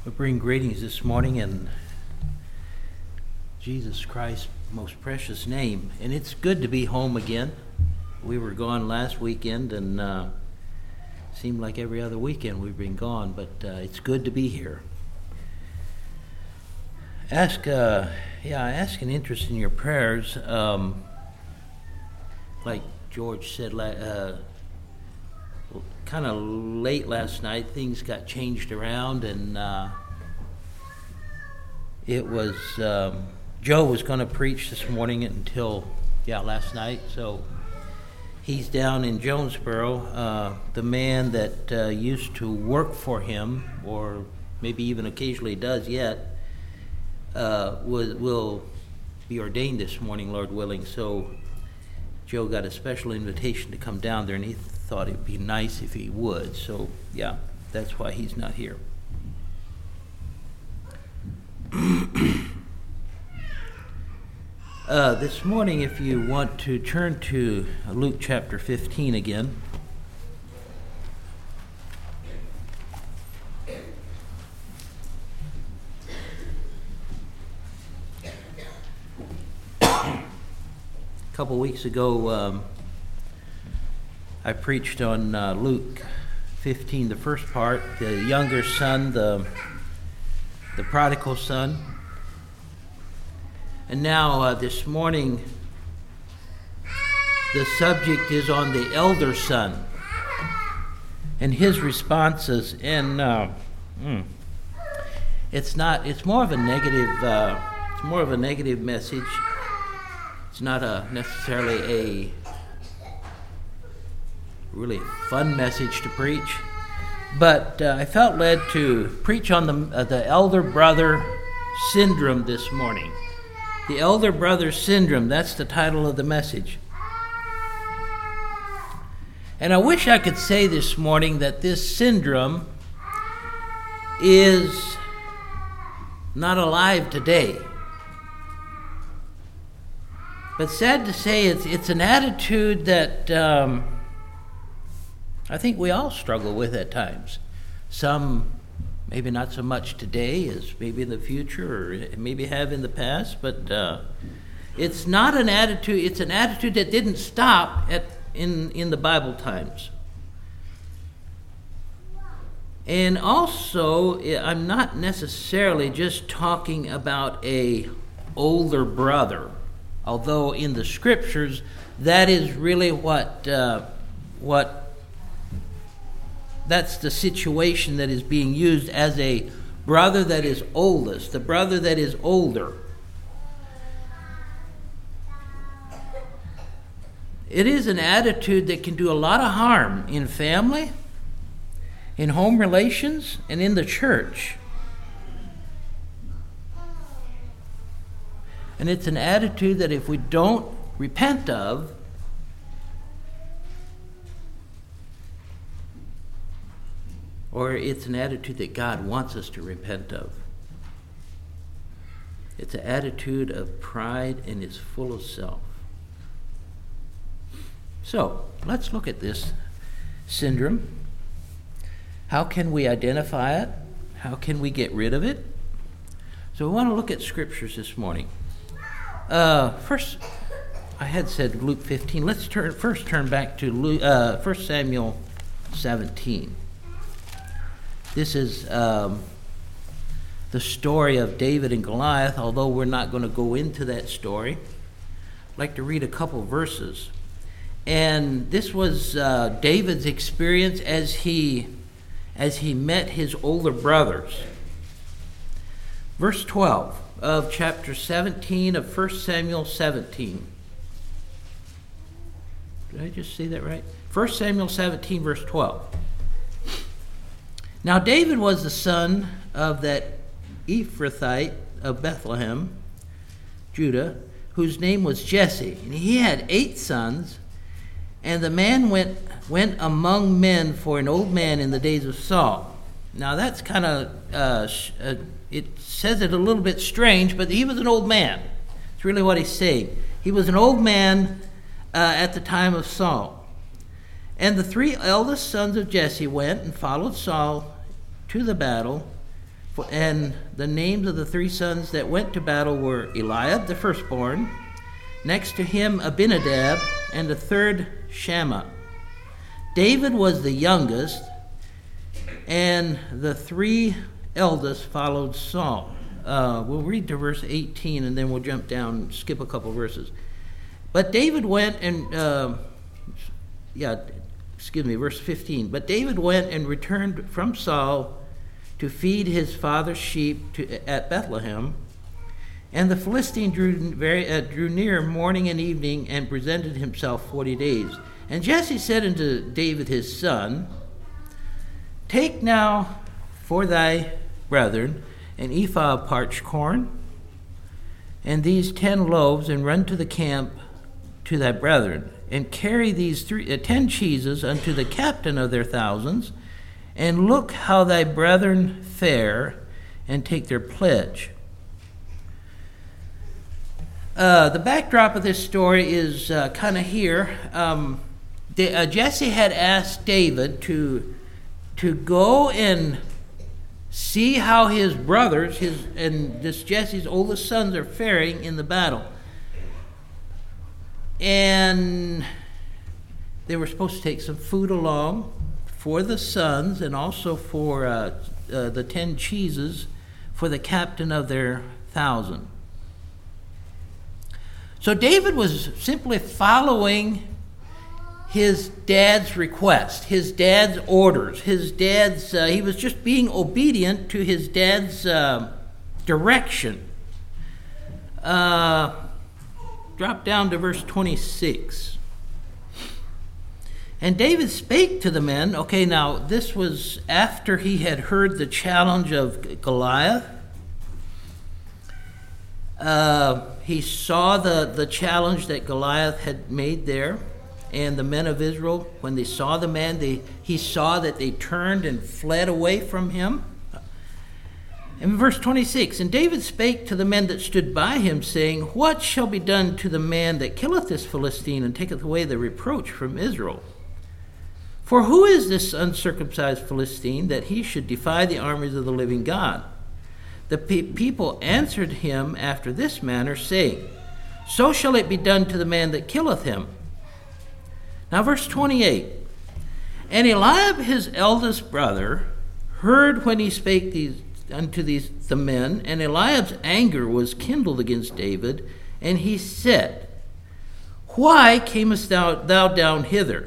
We bring greetings this morning in Jesus Christ's most precious name. And it's good to be home again. We were gone last weekend, and seemed like every other weekend we've been gone, but it's good to be here. Ask an interest in your prayers. Like George said, kind of late last night, things got changed around, and it was Joe was going to preach this morning until last night. So he's down in Jonesboro. The man that used to work for him, or maybe even occasionally does yet, will be ordained this morning, Lord willing. So Joe got a special invitation to come down there, and he thought it'd be nice if he would. So that's why he's not here. This morning, if you want to turn to Luke chapter 15 again. A couple weeks ago, I preached on Luke 15, the first part, the younger son, the prodigal son. And now this morning, the subject is on the elder son and his responses. And it's more of a negative message. It's not necessarily a really fun message to preach, but I felt led to preach on the elder brother syndrome this morning. The elder brother syndrome, that's the title of the message. And I wish I could say this morning that this syndrome is not alive today. But sad to say, it's an attitude that I think we all struggle with at times. Some maybe not so much today as maybe in the future, or maybe have in the past, but it's not an attitude. It's an attitude that didn't stop in the Bible times. And also, I'm not necessarily just talking about a older brother, although in the scriptures that is really what that's the situation that is being used as a brother that is oldest, the brother that is older. It is an attitude that can do a lot of harm in family, in home relations, and in the church. And it's an attitude that if we don't repent of, or it's an attitude that God wants us to repent of. It's an attitude of pride and is full of self. So, let's look at this syndrome. How can we identify it? How can we get rid of it? So we want to look at scriptures this morning. First, I had said Luke 15. Let's turn back to 1 Samuel 17. This is the story of David and Goliath, although we're not going to go into that story. I'd like to read a couple verses. And this was David's experience as he met his older brothers. Verse 12 of chapter 17 of 1 Samuel 17. Did I just say that right? 1 Samuel 17, verse 12. Now David was the son of that Ephrathite of Bethlehem, Judah, whose name was Jesse. And he had 8 sons, and the man went among men for an old man in the days of Saul. Now that's kind of, it says it a little bit strange, but he was an old man. It's really what he's saying. He was an old man at the time of Saul. And the 3 eldest sons of Jesse went and followed Saul to the battle And the names of the three sons that went to battle were Eliab, the firstborn, next to him Abinadab, and the third Shammah. David was the youngest, and the three eldest followed Saul. We'll read to verse 18, and then we'll jump down, skip a couple verses. But David went and, verse 15. But David went and returned from Saul to feed his father's sheep at Bethlehem. And the Philistine drew near morning and evening and presented himself 40 days. And Jesse said unto David his son, Take now for thy brethren an ephah of parched corn, and these 10 loaves, and run to the camp to thy brethren, and carry these 10 cheeses unto the captain of their thousands, and look how thy brethren fare, and take their pledge. The backdrop of this story is kind of here. Jesse had asked David to go and see how his brothers, and this Jesse's oldest sons, are faring in the battle. And they were supposed to take some food along for the sons, and also for the 10 cheeses for the captain of their 1,000. So David was simply following his dad's request, his dad's orders, he was just being obedient to his dad's direction. Drop down to verse 26. And David spake to the men. Okay, now this was after he had heard the challenge of Goliath. He saw the challenge that Goliath had made there. And the men of Israel, when they saw the man, he saw that they turned and fled away from him. In verse 26, And David spake to the men that stood by him, saying, What shall be done to the man that killeth this Philistine, and taketh away the reproach from Israel? For who is this uncircumcised Philistine, that he should defy the armies of the living God? The people answered him after this manner, saying, So shall it be done to the man that killeth him. Now verse 28, And Eliab his eldest brother heard when he spake unto the men, and Eliab's anger was kindled against David, and he said, Why camest thou down hither?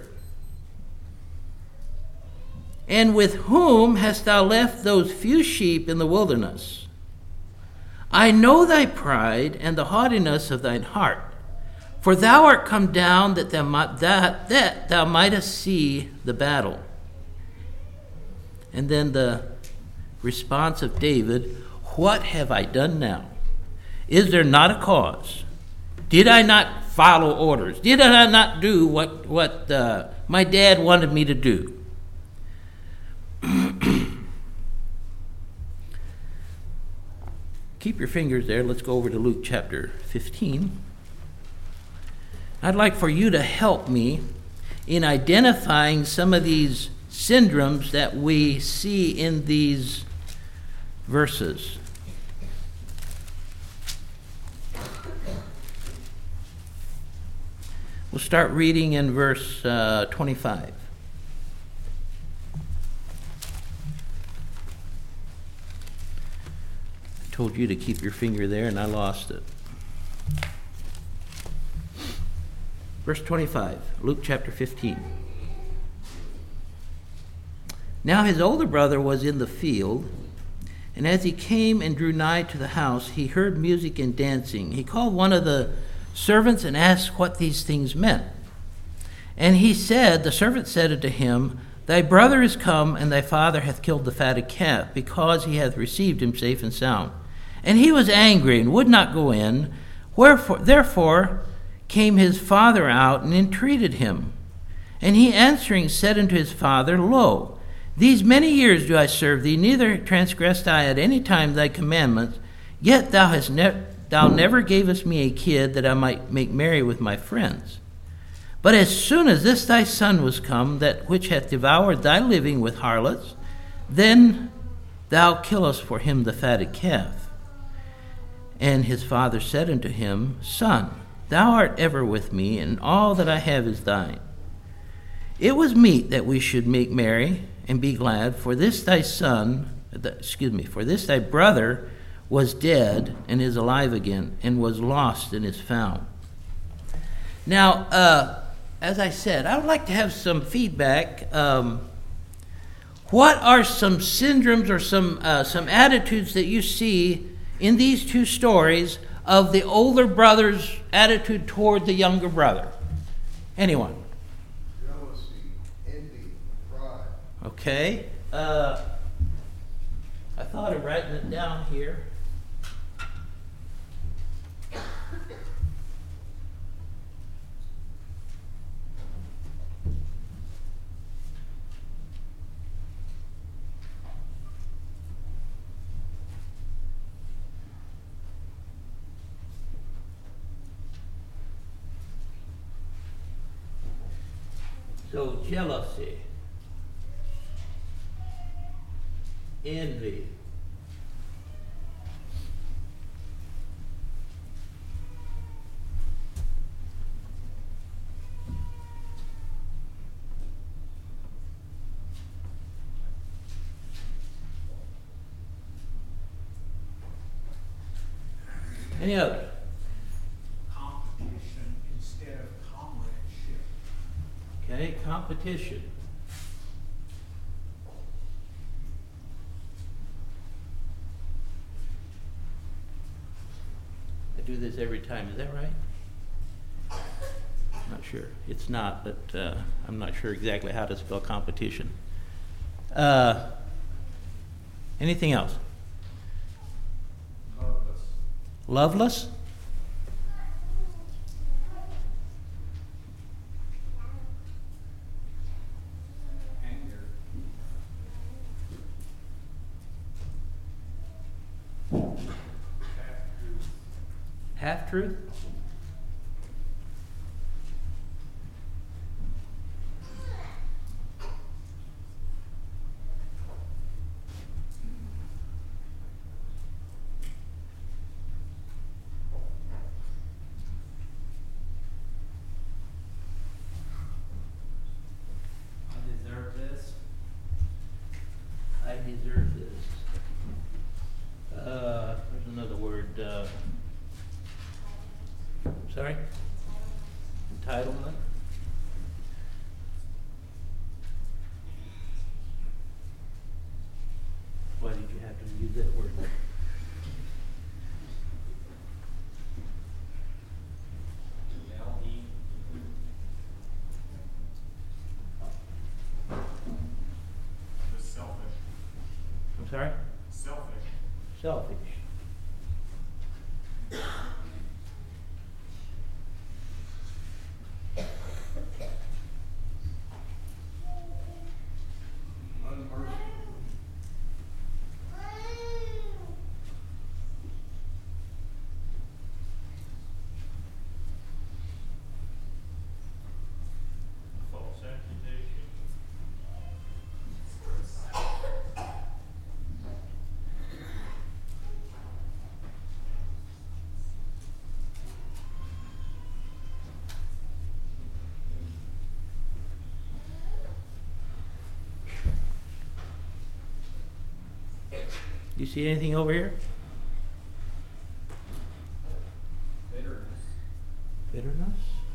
And with whom hast thou left those few sheep in the wilderness? I know thy pride and the haughtiness of thine heart. For thou art come down that thou mightest see the battle. And then the response of David, What have I done now? Is there not a cause? Did I not follow orders? Did I not do what my dad wanted me to do? Keep your fingers there. Let's go over to Luke chapter 15. I'd like for you to help me in identifying some of these syndromes that we see in these verses. We'll start reading in verse 25. I told you to keep your finger there, and I lost it. Verse 25, Luke chapter 15. Now his older brother was in the field, and as he came and drew nigh to the house, he heard music and dancing. He called one of the servants and asked what these things meant. And the servant said unto him, Thy brother is come, and thy father hath killed the fatted calf, because he hath received him safe and sound. And he was angry, and would not go in. Therefore came his father out and entreated him. And he answering said unto his father, Lo, these many years do I serve thee, neither transgressed I at any time thy commandments, yet thou never gavest me a kid that I might make merry with my friends. But as soon as this thy son was come, that which hath devoured thy living with harlots, then thou kill us for him the fatted calf. And his father said unto him, Son, thou art ever with me, and all that I have is thine. It was meet that we should make merry and be glad, for this thy brother was dead and is alive again, and was lost and is found. Now, as I said, I would like to have some feedback. What are some syndromes or some attitudes that you see in these two stories of the older brother's attitude toward the younger brother? Anyone? Jealousy, envy, pride. Okay. I thought of writing it down here. So, jealousy, envy, any other? Competition instead of comradeship. Okay, competition. I do this every time, is that right? I'm not sure. It's not, but I'm not sure exactly how to spell competition. Anything else? Loveless. Loveless? Anger. Half-truth? I deserve this. I deserve this. There's another word. Sorry? Entitlement. Why did you have to use that word? L-E. Just selfish. I'm sorry? Selfish. Selfish. Unmerciful. False accusation. You see anything over here? Bitterness. Bitterness?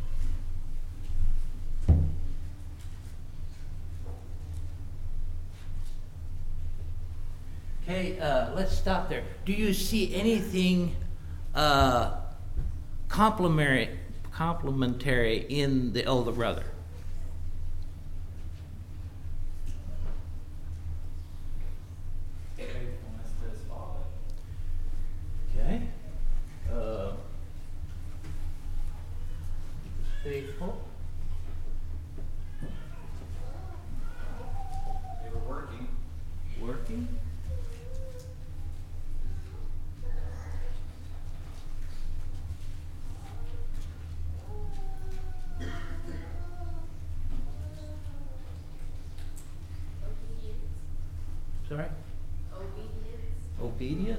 Okay, let's stop there. Do you see anything complimentary in the older brother? Faithfulness to his father. Okay. Faithful. They were working. Working. Obedience. Sorry? Obedience. obedient?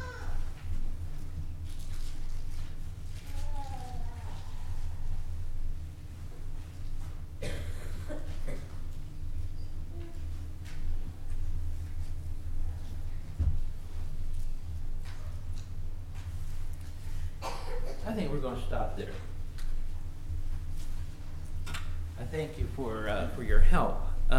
I think we're going to stop there. I thank you for your help.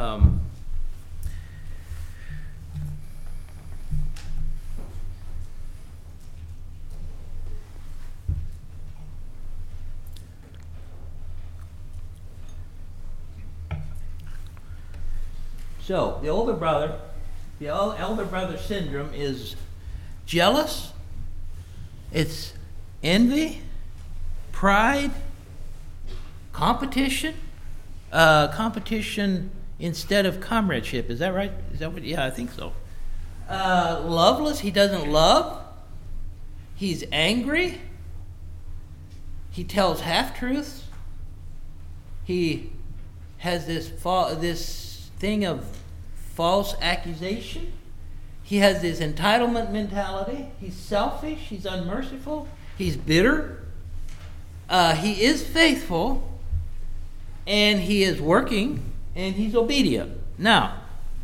So the elder brother syndrome is jealous. It's envy, pride, competition. Competition instead of comradeship. Is that right? Is that what? Yeah, I think so. Loveless. He doesn't love. He's angry. He tells half-truths. He has this thing of false accusation. He has this entitlement mentality. He's selfish. He's unmerciful. He's bitter. He is faithful. And he is working. And he's obedient. Now,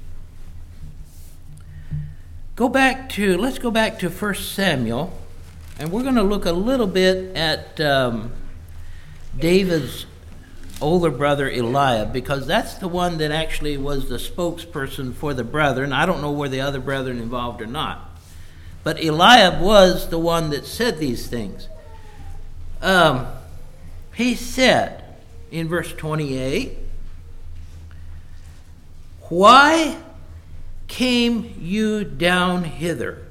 let's go back to 1 Samuel. And we're going to look a little bit at David's older brother Eliab, because that's the one that actually was the spokesperson for the brethren. I don't know were the other brethren involved or not. But Eliab was the one that said these things. He said in verse 28, "Why came you down hither?"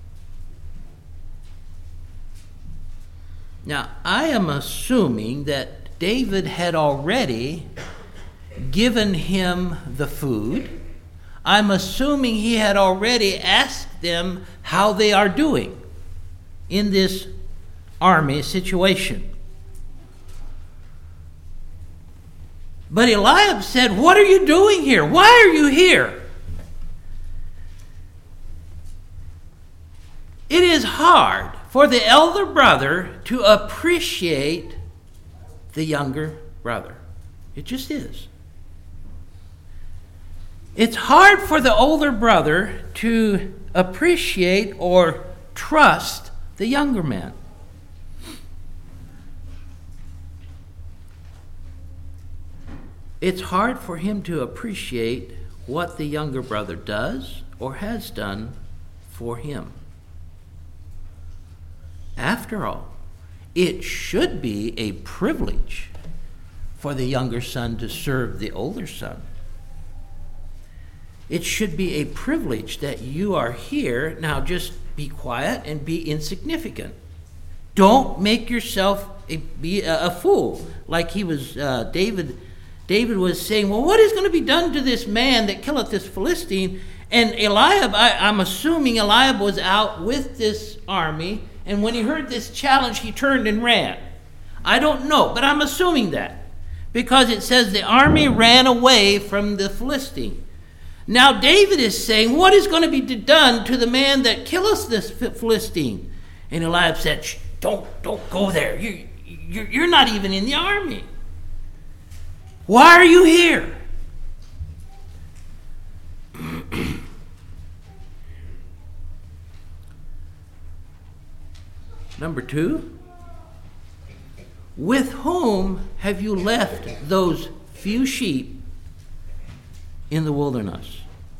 Now, I am assuming that David had already given him the food. I'm assuming he had already asked them how they are doing in this army situation. But Eliab said, "What are you doing here? Why are you here?" It is hard for the elder brother to appreciate the younger brother. It just is. It's hard for the older brother to appreciate or trust the younger man. It's hard for him to appreciate what the younger brother does or has done for him. After all, it should be a privilege for the younger son to serve the older son. It should be a privilege that you are here. Now just be quiet and be insignificant. Don't make yourself be a fool. Like he was, David was saying, well, what is going to be done to this man that killeth this Philistine? And Eliab, I'm assuming Eliab was out with this army, and when he heard this challenge, he turned and ran. I don't know, but I'm assuming that. Because it says the army ran away from the Philistine. Now David is saying, what is going to be done to the man that killeth this Philistine? And Eliab said, "Shh, don't go there. You're not even in the army. Why are you here?" Number 2, with whom have you left those few sheep in the wilderness?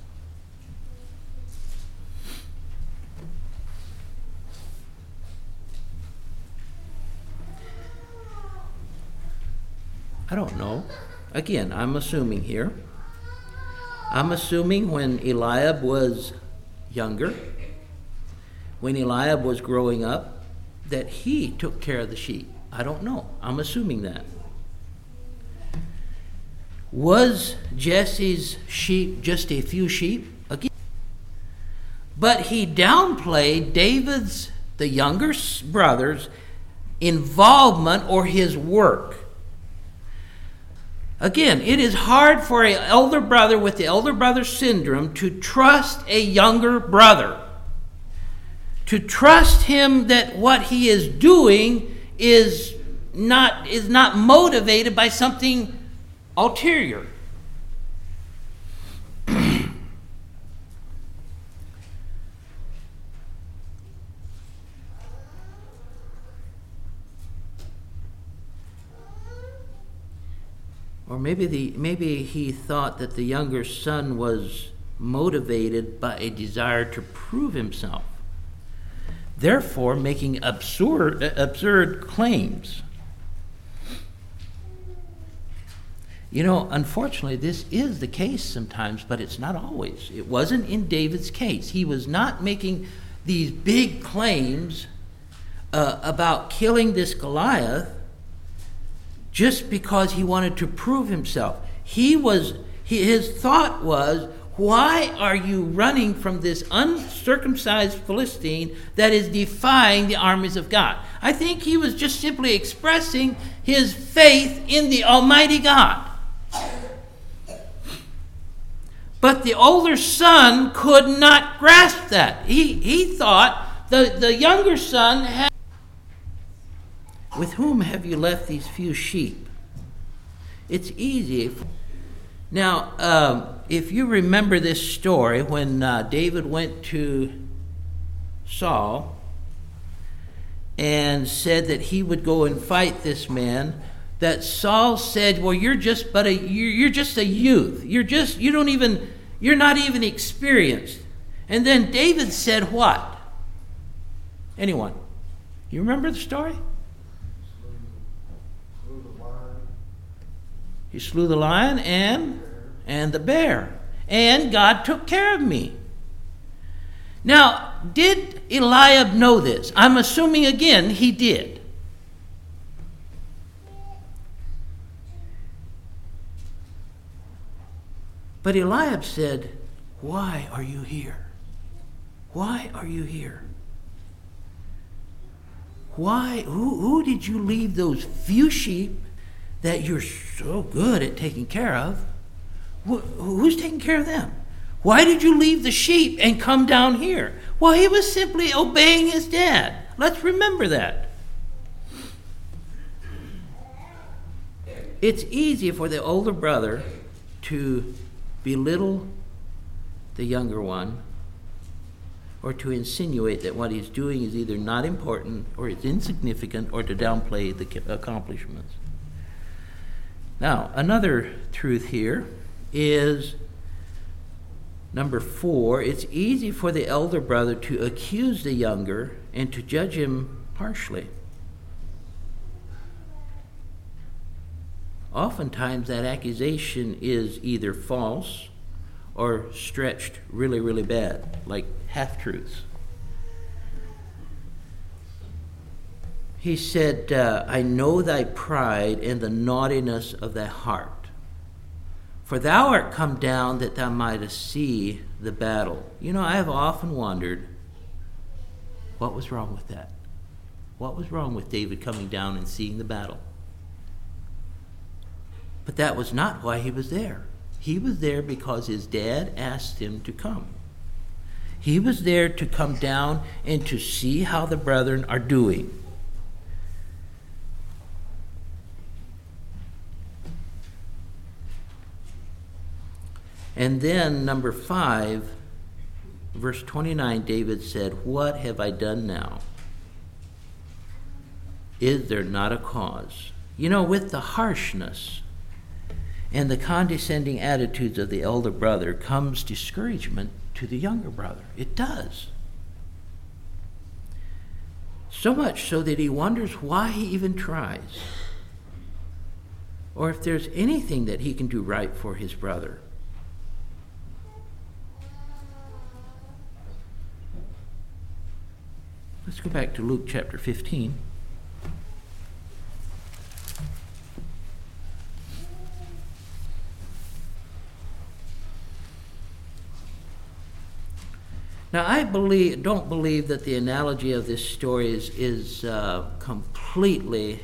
I don't know. Again, I'm assuming here. I'm assuming when Eliab was younger, when Eliab was growing up, that he took care of the sheep. I don't know. I'm assuming that. Was Jesse's sheep just a few sheep? Again. But he downplayed David's, the younger brother's, involvement or his work. Again, it is hard for an elder brother with the elder brother syndrome to trust a younger brother. to trust him that what he is doing is not motivated by something ulterior. Or maybe he thought that the younger son was motivated by a desire to prove himself, therefore making absurd claims. Unfortunately, this is the case sometimes, but it's not always. It wasn't in David's case. He was not making these big claims about killing this Goliath just because he wanted to prove himself. His thought was, why are you running from this uncircumcised Philistine that is defying the armies of God? I think he was just simply expressing his faith in the Almighty God. But the older son could not grasp that. He thought the younger son had... With whom have you left these few sheep? It's easy. Now, if you remember this story, when David went to Saul and said that he would go and fight this man, that Saul said, "Well, you're just a youth. You're not even experienced." And then David said what? Anyone? You remember the story? He slew the lion and the bear. And God took care of me. Now, did Eliab know this? I'm assuming again he did. But Eliab said, "Why are you here? Why are you here? Why? Who did you leave those few sheep that you're so good at taking care of? Who's taking care of them? Why did you leave the sheep and come down here?" Well, he was simply obeying his dad. Let's remember that. It's easy for the older brother to belittle the younger one, or to insinuate that what he's doing is either not important or it's insignificant, or to downplay the accomplishments. Now, another truth here is number 4. It's easy for the elder brother to accuse the younger and to judge him harshly. Oftentimes that accusation is either false or stretched really, really bad, like half-truths. He said, "I know thy pride and the naughtiness of thy heart. For thou art come down that thou mightest see the battle." I have often wondered, what was wrong with that? What was wrong with David coming down and seeing the battle? But that was not why he was there. He was there because his dad asked him to come. He was there to come down and to see how the brethren are doing. And then, number 5, verse 29, David said, "What have I done now? Is there not a cause?" With the harshness and the condescending attitudes of the elder brother comes discouragement to the younger brother. It does. So much so that he wonders why he even tries, or if there's anything that he can do right for his brother. Let's go back to Luke chapter 15. Now, I don't believe that the analogy of this story is completely,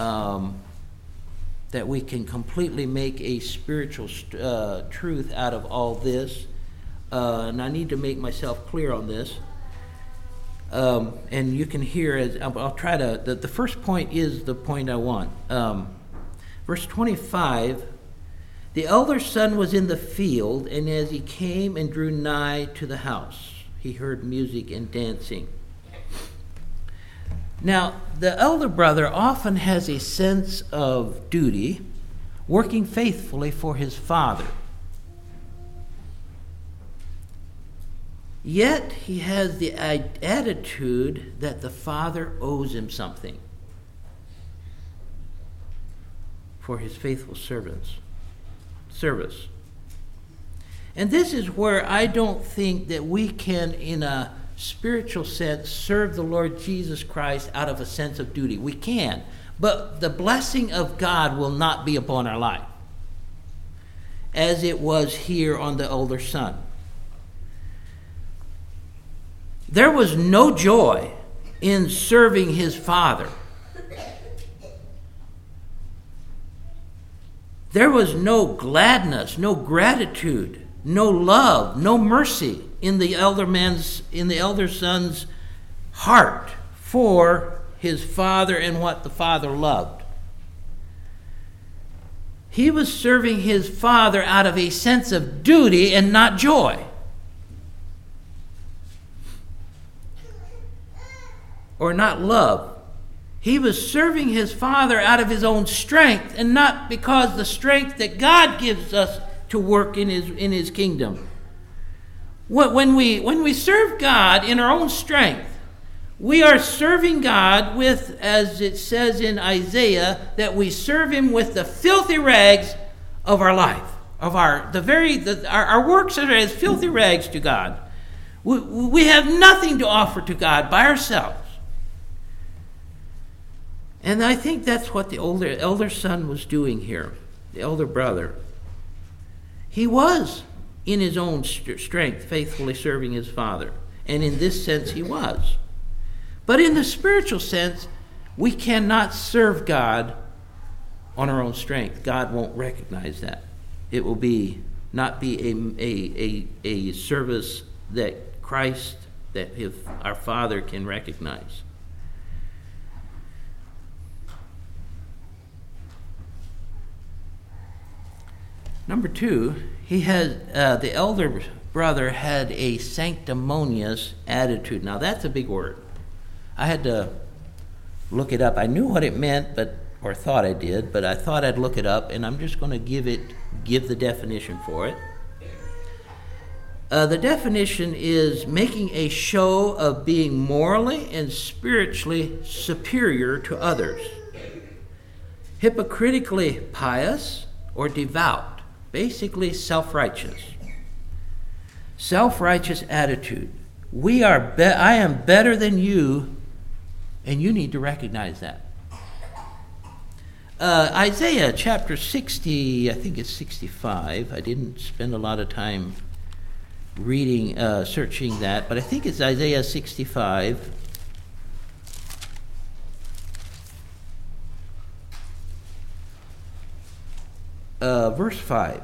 that we can completely make a spiritual truth out of all this. And I need to make myself clear on this. And you can hear, as I'll try to, the first point is the point I want. Verse 25, the elder son was in the field, and as he came and drew nigh to the house, he heard music and dancing. Now, the elder brother often has a sense of duty, working faithfully for his father. Yet he has the attitude that the father owes him something for his faithful service. And this is where I don't think that we can, in a spiritual sense, serve the Lord Jesus Christ out of a sense of duty. We can, but the blessing of God will not be upon our life, as it was here on the older son. There was no joy in serving his father. There was no gladness, no gratitude, no love, no mercy in the elder son's heart for his father and what the father loved. He was serving his father out of a sense of duty and not joy. Or not love. He was serving his father out of his own strength, and not because the strength that God gives us to work in his kingdom. When we serve God in our own strength, we are serving God with, as it says in Isaiah, that we serve him with the filthy rags of our life, of our works are as filthy rags to God. We have nothing to offer to God by ourselves. And I think that's what the elder son was doing here, the elder brother. He was, in his own strength, faithfully serving his father. And in this sense, he was. But in the spiritual sense, we cannot serve God on our own strength. God won't recognize that. It will not be a service that Christ, that our Father can recognize. Number two, the elder brother had a sanctimonious attitude. Now that's a big word. I had to look it up. I knew what it meant, or thought I did, but I thought I'd look it up, and I'm just going to give the definition for it. The definition is making a show of being morally and spiritually superior to others, hypocritically pious or devout. Basically, self-righteous. Self-righteous attitude. I am better than you, and you need to recognize that. Isaiah chapter 60, I think it's 65. I didn't spend a lot of time reading, searching that, but I think it's Isaiah 65. Verse 5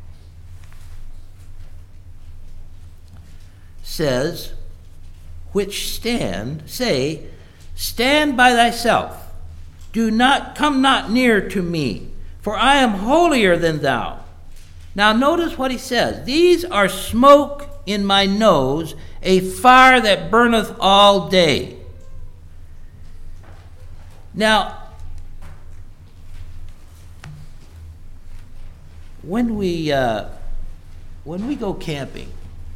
says, which say, stand by thyself, come not near to me, for I am holier than thou. Now notice what he says. These are smoke in my nose, a fire that burneth all day. Now, when we go camping,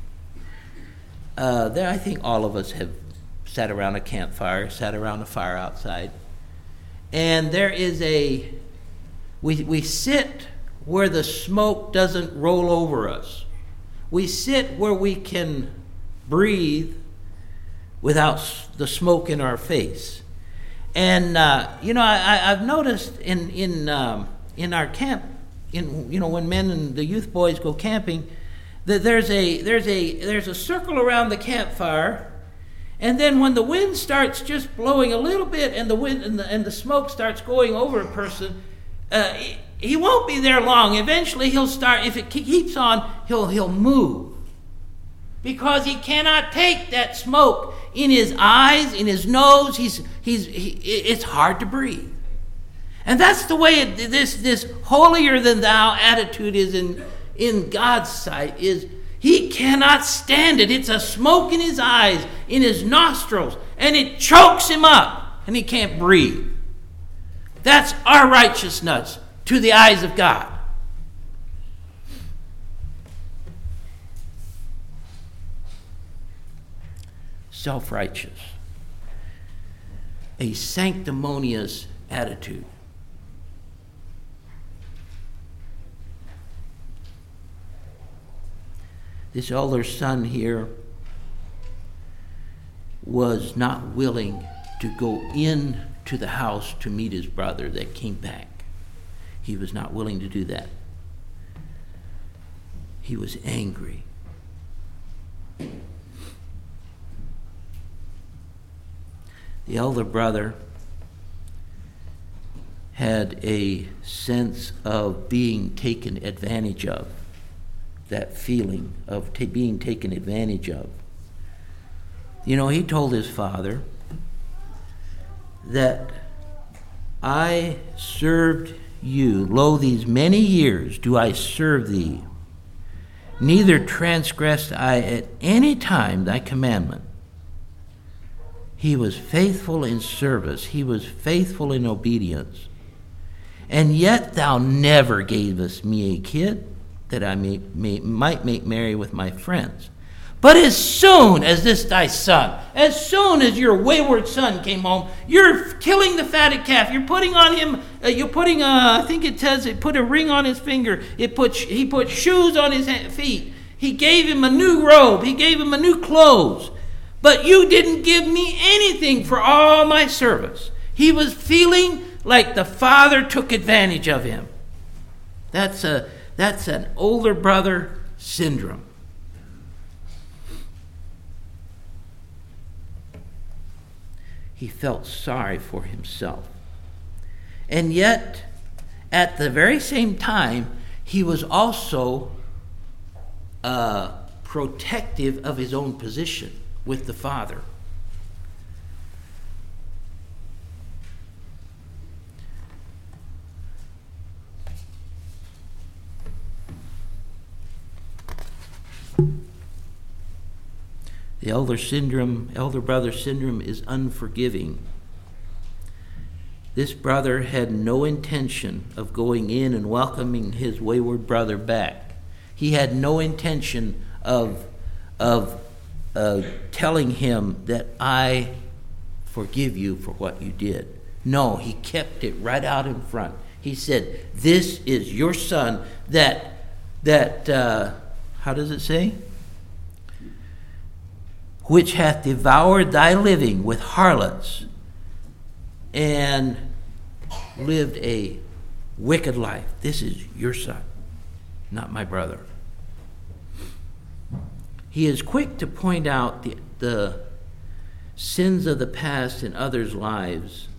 I think all of us have sat around a campfire, sat around a fire outside, and there is we sit where the smoke doesn't roll over us. We sit where we can breathe without the smoke in our face. And I've noticed in our camp, when men and the youth boys go camping, that there's a circle around the campfire, and then when the wind starts just blowing a little bit, and the wind and the smoke starts going over a person, he won't be there long. Eventually, he'll start. If it keeps on, he'll move, because he cannot take that smoke in his eyes, in his nose. It's hard to breathe. And that's the way this holier than thou attitude is in God's sight. Is he cannot stand it. It's a smoke in his eyes, in his nostrils, and it chokes him up, and he can't breathe. That's our righteousness to the eyes of God. Self-righteous. A sanctimonious attitude. This elder son here was not willing to go in to the house to meet his brother that came back. He was not willing to do that. He was angry. The elder brother had a sense of being taken advantage of, that feeling of being taken advantage of. You know, he told his father that I served you, lo, these many years do I serve thee. Neither transgressed I at any time thy commandment. He was faithful in service. He was faithful in obedience. And yet thou never gavest me a kid that I might make merry with my friends. But as soon as this thy son, as soon as your wayward son came home, you're killing the fatted calf. You're putting on him, I think it says it put a ring on his finger. He put shoes on his feet. He gave him a new robe. He gave him a new clothes. But you didn't give me anything for all my service. He was feeling like the father took advantage of him. That's an older brother syndrome. He felt sorry for himself. And yet, at the very same time, he was also protective of his own position with the father. The elder brother syndrome is unforgiving. This brother had no intention of going in and welcoming his wayward brother back. He had no intention of telling him that I forgive you for what you did. No, he kept it right out in front. He said, this is your son that how does it say? Which hath devoured thy living with harlots and lived a wicked life. This is your son, not my brother. He is quick to point out the sins of the past in others' lives.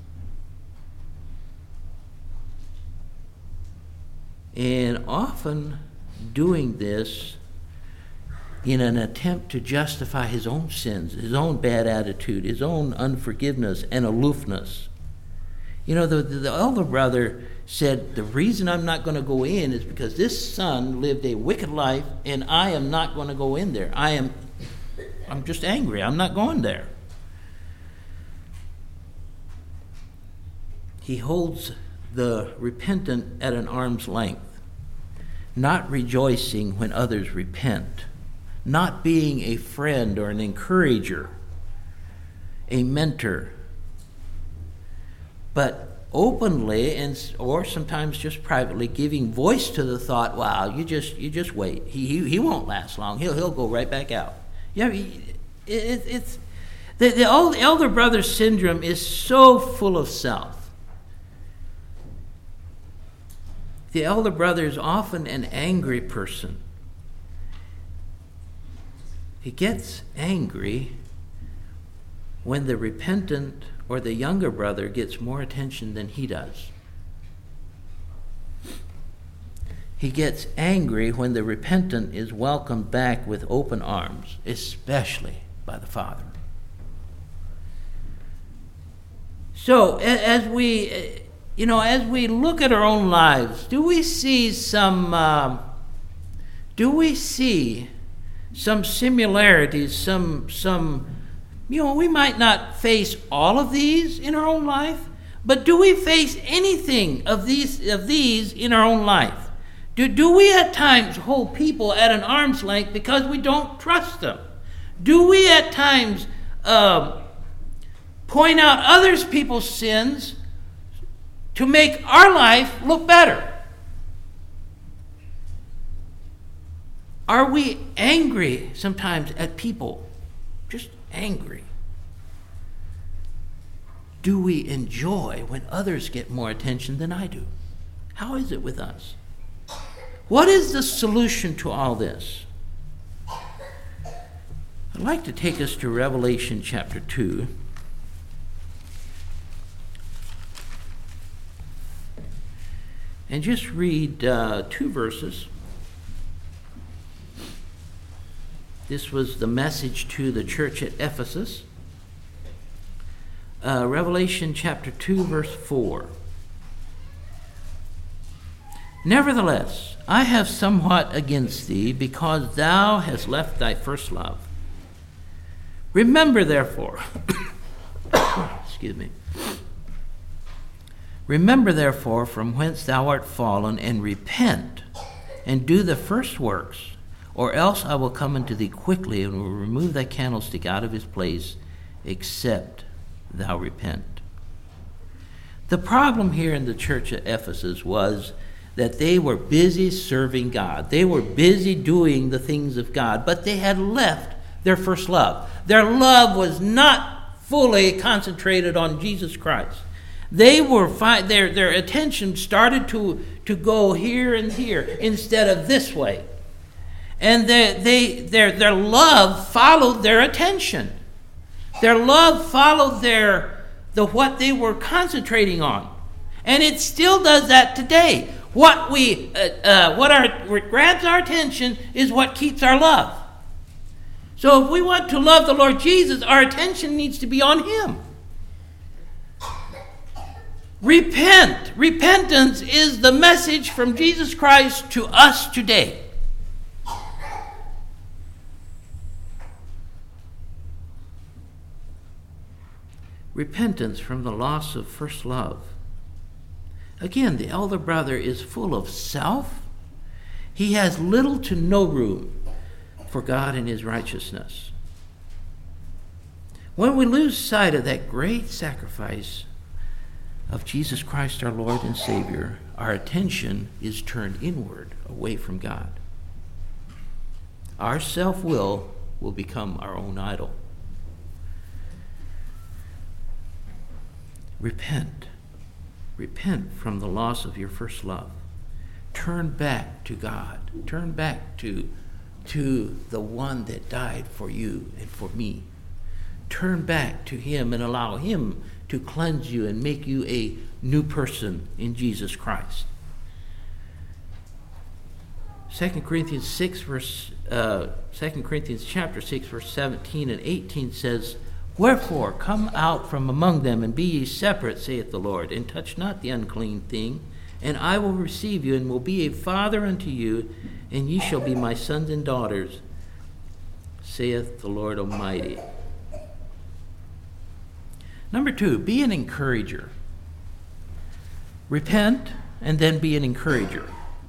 And often doing this in an attempt to justify his own sins, his own bad attitude, his own unforgiveness and aloofness. You know, the elder brother said, the reason I'm not going to go in is because this son lived a wicked life and I am not going to go in there. I'm just angry. I'm not going there. He holds the repentant at an arm's length, not rejoicing when others repent, not being a friend or an encourager, a mentor, but openly or sometimes just privately giving voice to the thought, wow, you just wait. He won't last long. He'll go right back out. Yeah, it's the elder brother syndrome is so full of self. The elder brother is often an angry person. He gets angry when the repentant or the younger brother gets more attention than he does. He gets angry when the repentant is welcomed back with open arms, especially by the father. So as we look at our own lives, do we see some similarities? Some we might not face all of these in our own life, but do we face anything of these in our own life? Do we at times hold people at an arm's length because we don't trust them? Do we at times point out others people's sins to make our life look better? Are we angry sometimes at people? Just angry. Do we enjoy when others get more attention than I do? How is it with us? What is the solution to all this? I'd like to take us to Revelation chapter 2. And just read 2 verses. This was the message to the church at Ephesus. Revelation chapter 2, verse 4. Nevertheless, I have somewhat against thee, because thou hast left thy first love. Remember, therefore, excuse me. Remember, therefore, from whence thou art fallen, and repent, and do the first works, or else I will come unto thee quickly, and will remove thy candlestick out of his place, except thou repent. The problem here in the church at Ephesus was that they were busy serving God. They were busy doing the things of God, but they had left their first love. Their love was not fully concentrated on Jesus Christ. They were their attention started to go here and here instead of this way. And their love followed their attention. Their love followed what they were concentrating on. And it still does that today. What grabs our attention is what keeps our love. So if we want to love the Lord Jesus, our attention needs to be on Him. Repent. Repentance is the message from Jesus Christ to us today. Repentance from the loss of first love. Again, the elder brother is full of self. He has little to no room for God and His righteousness. When we lose sight of that great sacrifice of Jesus Christ, our Lord and Savior, our attention is turned inward, away from God. Our self-will will become our own idol. Repent. Repent from the loss of your first love. Turn back to God. Turn back to the one that died for you and for me. Turn back to Him and allow Him to cleanse you and make you a new person in Jesus Christ. 2 Corinthians chapter 6, verse 17 and 18 says, Wherefore, come out from among them, and be ye separate, saith the Lord, and touch not the unclean thing, and I will receive you, and will be a father unto you, and ye shall be my sons and daughters, saith the Lord Almighty. Number 2, be an encourager. Repent, and then be an encourager.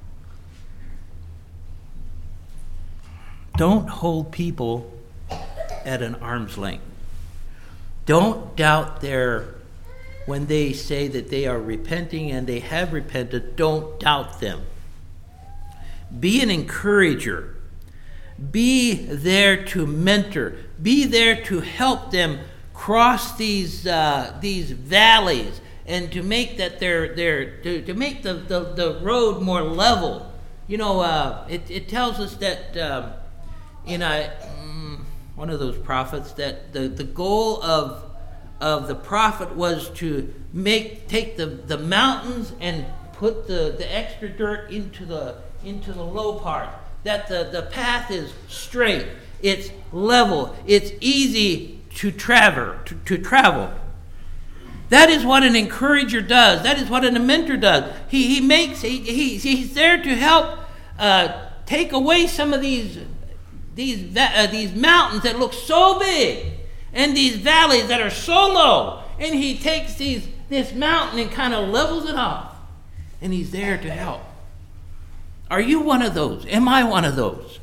Don't hold people at an arm's length. Don't doubt when they say that they are repenting and they have repented, don't doubt them. Be an encourager. Be there to mentor. Be there to help them cross these valleys and to make that to make the road more level. You know, it tells us that in one of those prophets that the goal of the prophet was to take the mountains and put the extra dirt into the low part. That the path is straight, it's level, it's easy to travel. That is what an encourager does. That is what a mentor does. He's there to help take away some of these mountains that look so big and these valleys that are so low. And he takes this mountain and kind of levels it off. And he's there to help. Are you one of those? Am I one of those?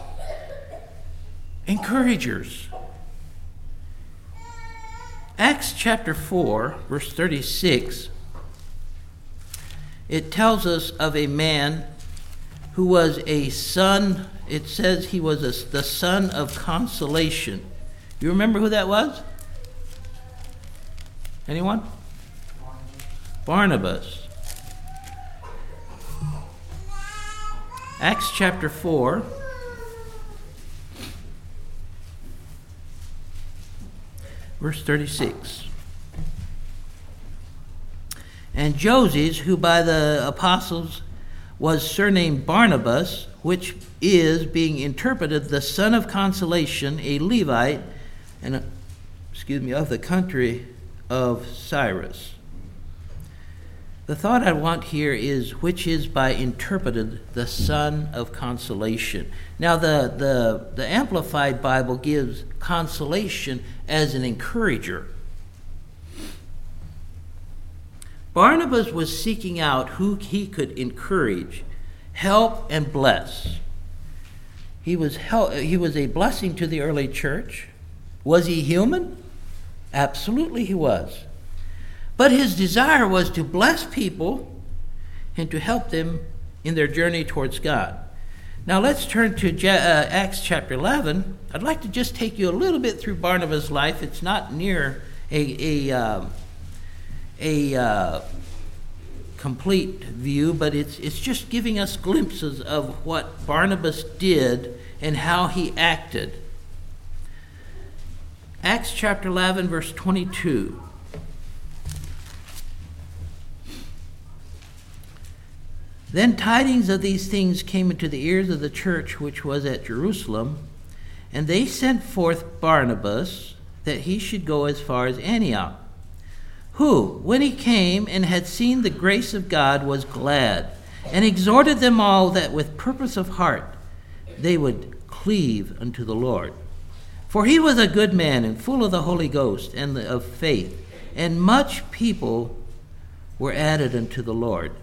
Encouragers. Acts chapter 4, verse 36, it tells us of a man who was a son. It says he was the son of consolation. You remember who that was? Anyone? Barnabas. Acts chapter 4. Verse 36. And Joses, who by the apostles was surnamed Barnabas, which is, being interpreted, the son of consolation, a Levite, and of the country of Cyrus. The thought I want here is, which is by interpreted the son of consolation. Now the Amplified Bible gives consolation as an encourager. Barnabas was seeking out who he could encourage, help, and bless. He was a blessing to the early church. Was he human? Absolutely he was. But his desire was to bless people and to help them in their journey towards God. Now let's turn to Acts chapter 11. I'd like to just take you a little bit through Barnabas' life. It's not near a complete view, but it's just giving us glimpses of what Barnabas did and how he acted. Acts chapter 11, verse 22. Then tidings of these things came into the ears of the church which was at Jerusalem, and they sent forth Barnabas, that he should go as far as Antioch, who, when he came and had seen the grace of God, was glad, and exhorted them all that with purpose of heart they would cleave unto the Lord. For he was a good man, and full of the Holy Ghost and of faith, and much people were added unto the Lord.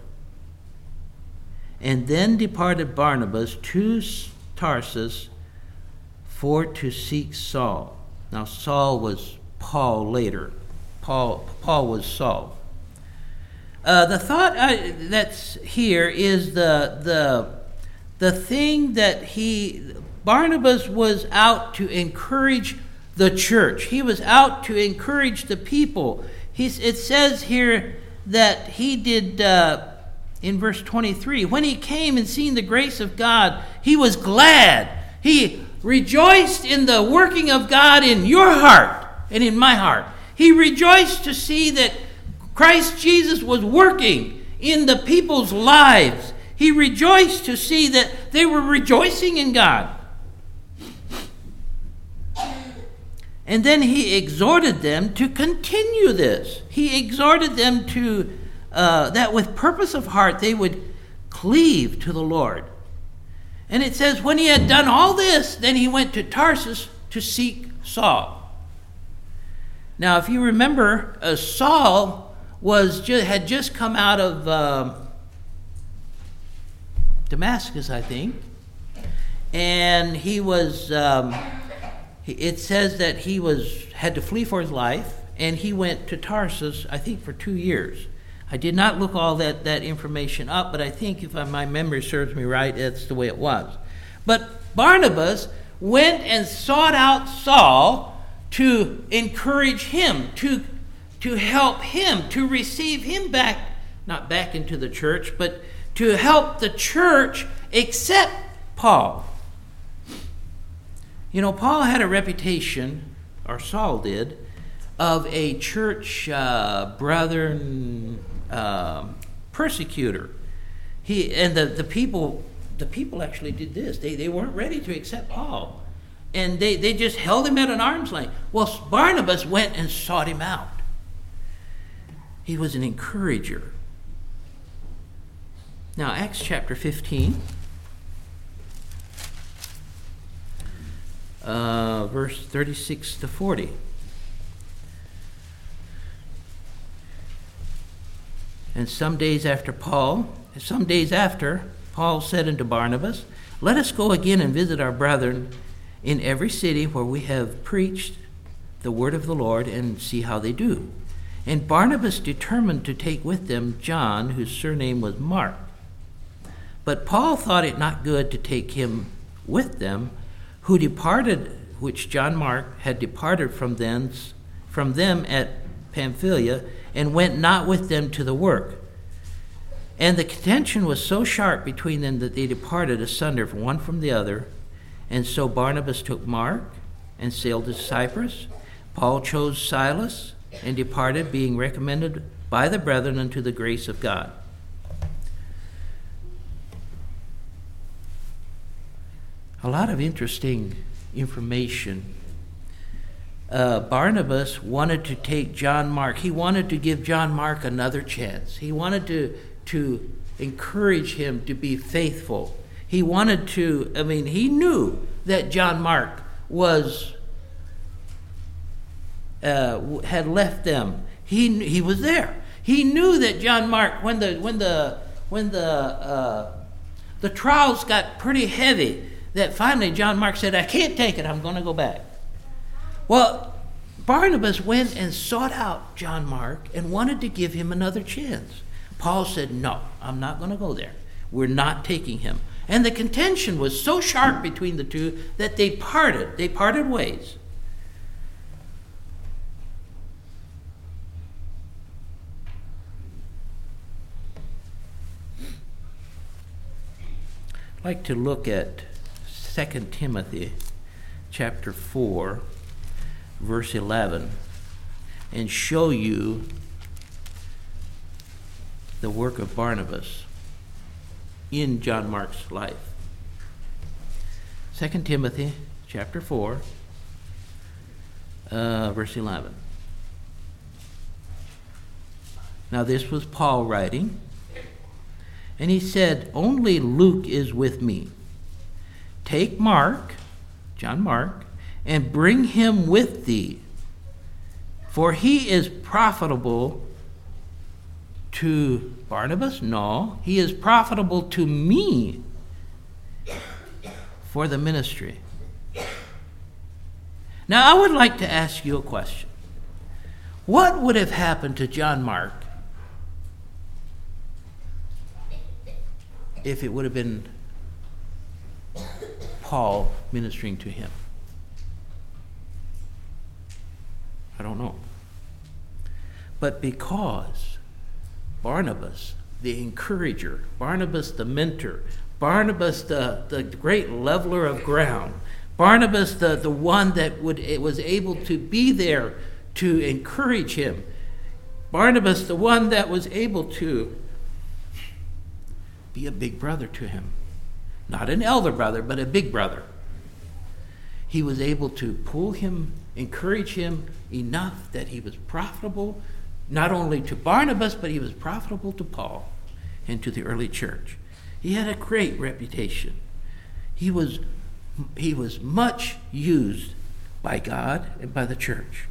And then departed Barnabas to Tarsus for to seek Saul. Now Saul was Paul later. Paul was Saul. The thought that's here is the thing that Barnabas was out to encourage the church. He was out to encourage the people. It says here that he did. In verse 23, when he came and seen the grace of God, he was glad. He rejoiced in the working of God in your heart and in my heart. He rejoiced to see that Christ Jesus was working in the people's lives. He rejoiced to see that they were rejoicing in God. And then he exhorted them to continue this. He exhorted them to that with purpose of heart they would cleave to the Lord. And it says when he had done all this, then he went to Tarsus to seek Saul. Now if you remember, Saul had just come out of Damascus, I think. And he was, it says that he had to flee for his life, and he went to Tarsus, I think, for 2 years. I did not look all that information up, but I think if my memory serves me right, that's the way it was. But Barnabas went and sought out Saul to encourage him, to help him, to receive him back, not back into the church, but to help the church accept Paul. You know, Paul had a reputation, or Saul did, of a church brethren persecutor. The people actually did this. They weren't ready to accept Paul, and they just held him at an arm's length. Well, Barnabas went and sought him out. He was an encourager. Now, Acts chapter 15, verse 36 to 40. And some days after, Paul said unto Barnabas, Let us go again and visit our brethren in every city where we have preached the word of the Lord, and see how they do. And Barnabas determined to take with them John, whose surname was Mark. But Paul thought it not good to take him with them, which John Mark had departed from them at Pamphylia, and went not with them to the work. And the contention was so sharp between them that they departed asunder one from the other. And so Barnabas took Mark and sailed to Cyprus. Paul chose Silas and departed, being recommended by the brethren unto the grace of God. A lot of interesting information. Barnabas wanted to take John Mark. He wanted to give John Mark another chance. He wanted to encourage him to be faithful. He wanted to, he knew that John Mark had left them. He was there. He knew that John Mark, when the trials got pretty heavy, that finally John Mark said, I can't take it, I'm going to go back. Well, Barnabas went and sought out John Mark and wanted to give him another chance. Paul said, no, I'm not going to go there. We're not taking him. And the contention was so sharp between the two that they parted. They parted ways. I'd like to look at 2 Timothy chapter 4, verse 11, and show you the work of Barnabas in John Mark's life. 2 Timothy chapter 4, verse 11. Now this was Paul writing, and he said, Only Luke is with me. Take Mark, John Mark, and bring him with thee, for he is profitable to Barnabas? No, he is profitable to me for the ministry. Now, I would like to ask you a question. What would have happened to John Mark if it would have been Paul ministering to him? I don't know. But because Barnabas, the encourager, Barnabas, the mentor, Barnabas, the great leveler of ground, Barnabas, the one that was able to be there to encourage him, Barnabas, the one that was able to be a big brother to him. Not an elder brother, but a big brother. He was able to pull him, encourage him enough that he was profitable, not only to Barnabas, but he was profitable to Paul and to the early church. He had a great reputation. He was much used by God and by the church.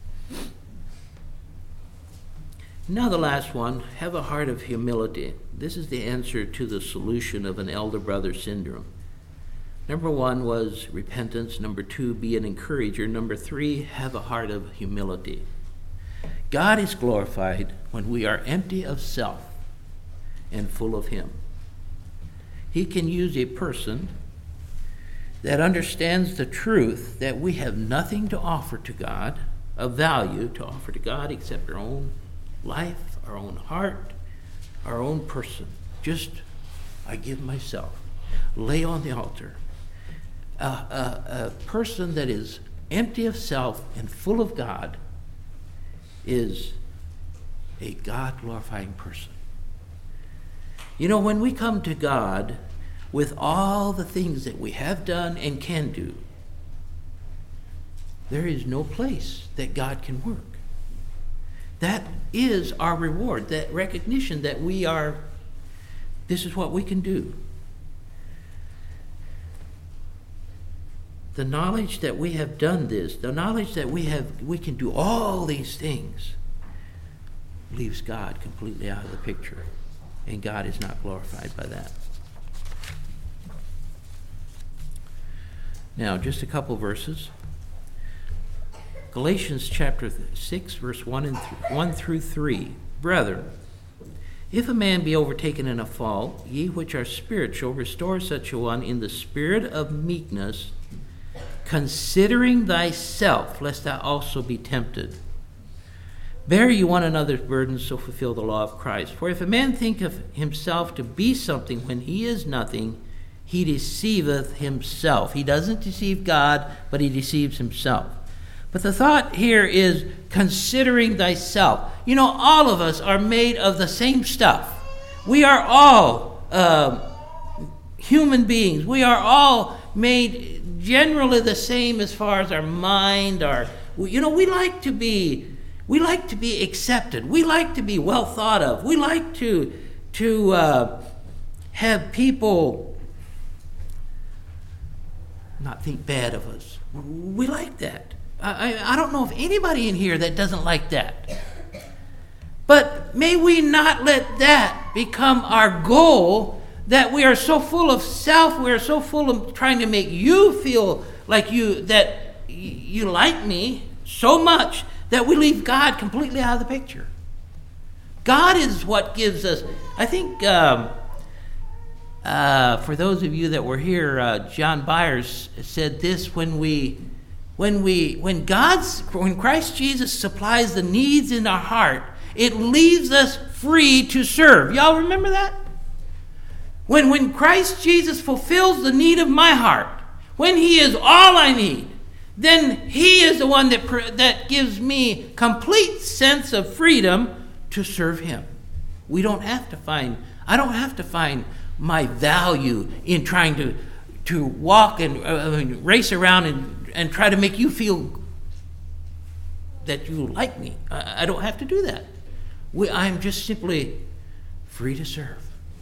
Now the last one, have a heart of humility. This is the answer to the solution of an elder brother syndrome. Number 1 was repentance. Number 2, be an encourager. Number 3, have a heart of humility. God is glorified when we are empty of self and full of Him. He can use a person that understands the truth that we have nothing to offer to God, of value to offer to God, except our own life, our own heart, our own person. Just, I give myself. Lay on the altar. A person that is empty of self and full of God is a God-glorifying person. You know, when we come to God with all the things that we have done and can do, there is no place that God can work. That is our reward, that recognition that this is what we can do. The knowledge that we have done this, the knowledge that we can do all these things, leaves God completely out of the picture. And God is not glorified by that. Now, just a couple verses. Galatians chapter 6, verse 1 through 3. Brethren, if a man be overtaken in a fault, ye which are spiritual, restore such a one in the spirit of meekness, considering thyself, lest thou also be tempted. Bear ye one another's burdens, so fulfill the law of Christ. For if a man think of himself to be something when he is nothing, he deceiveth himself. He doesn't deceive God, but he deceives himself. But the thought here is considering thyself. You know, all of us are made of the same stuff. We are all human beings. We are all made generally the same as far as our mind. We like to be accepted. We like to be well thought of. We like to have people not think bad of us. We like that. I don't know of anybody in here that doesn't like that. But may we not let that become our goal, that we are so full of self, we are so full of trying to make you feel like you like me so much that we leave God completely out of the picture. God is what gives us, I think, for those of you that were here, John Byers said this: when Christ Jesus supplies the needs in our heart, it leaves us free to serve. Y'all remember that? When Christ Jesus fulfills the need of my heart, when he is all I need, then he is the one that gives me complete sense of freedom to serve him. I don't have to find my value in trying to walk and race around and try to make you feel that you like me. I don't have to do that. I'm just simply free to serve.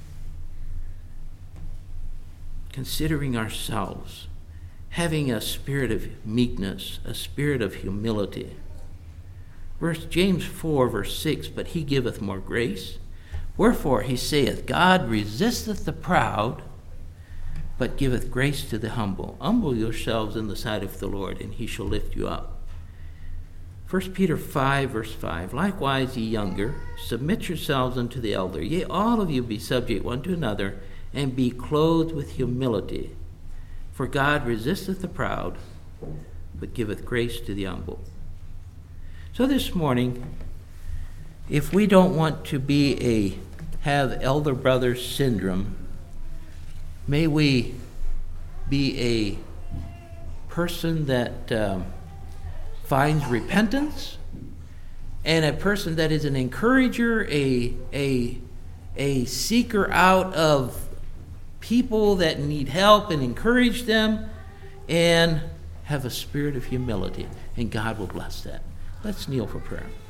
Considering ourselves, having a spirit of meekness, a spirit of humility. James 4, verse 6, but he giveth more grace. Wherefore he saith, God resisteth the proud, but giveth grace to the humble. Humble yourselves in the sight of the Lord, and he shall lift you up. 1 Peter 5, verse 5, likewise ye younger, submit yourselves unto the elder. Yea, all of you be subject one to another, and be clothed with humility. For God resisteth the proud, but giveth grace to the humble. So this morning, if we don't want to have elder brother syndrome, may we be a person that finds repentance, and a person that is an encourager, a seeker out of people that need help and encourage them, and have a spirit of humility. And God will bless that. Let's kneel for prayer.